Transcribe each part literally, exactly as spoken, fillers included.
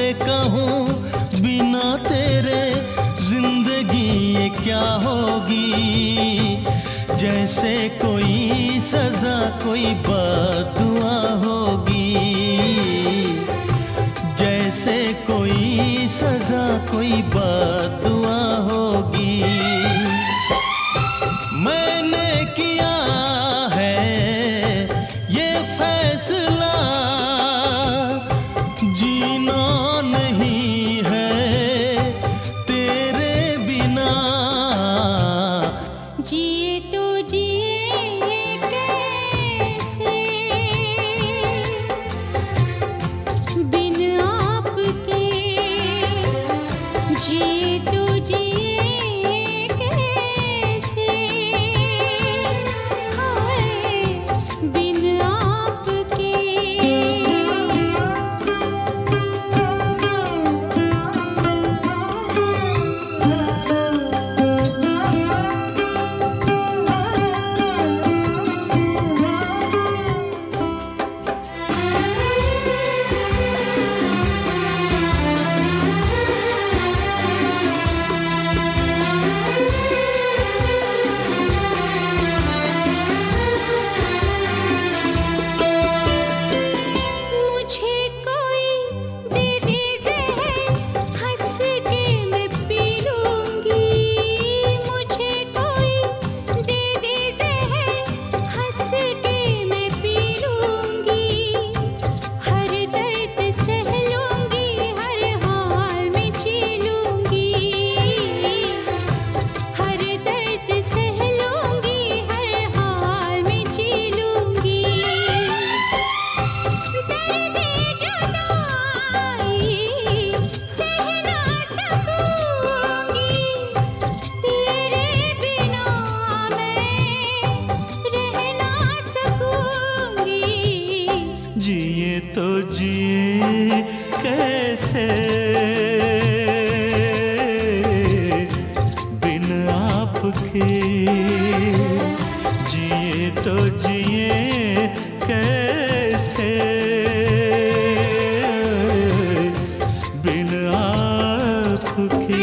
कहूँ बिना तेरे जिंदगी ये क्या होगी। जैसे कोई सजा कोई बद्दुआ होगी, जैसे कोई सजा कोई बद्दुआ होगी। मैंने किया है ये फैसला, जीना नहीं है तेरे बिना। जिए तो जिए कैसे बिन आपके, जिए तो जिए कैसे हाय बिन आपके। जिए तो जिए कैसे बिन आपके, जिए तो जिए कैसे बिन आपके।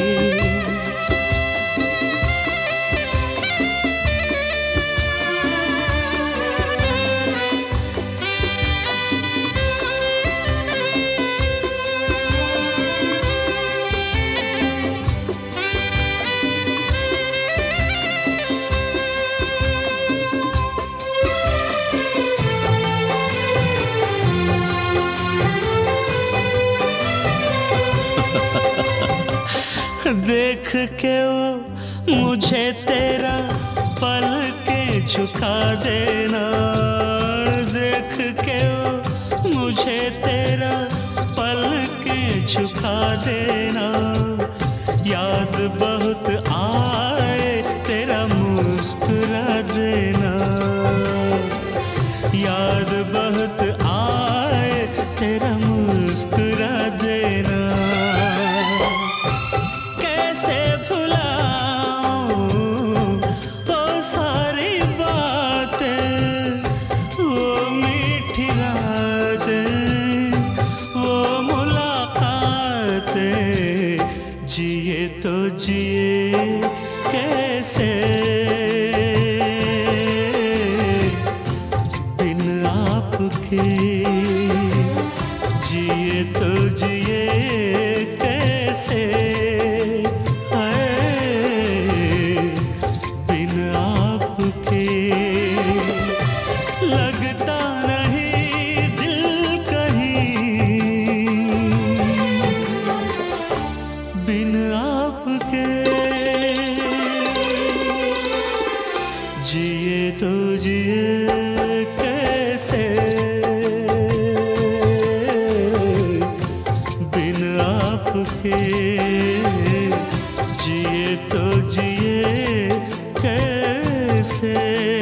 देख के वो मुझे तेरा पल के झुका देना, देख के वो मुझे तेरा पल के झुका देना। याद बहुत आए तेरा मुस्कुरा देना, याद बहुत आए तेरा मुस्कुरा देना। कैसे भुलाऊं वो सारी बातें, वो मीठी रातें, वो मुलाकातें। जिए तो जिए कैसे बिन आपके, जिए तो जिए कैसे बिन आपके। लगता नहीं दिल कहीं बिन आपके, जिए तो जिए कैसे बिन आपके, जिए तो जिए कैसे।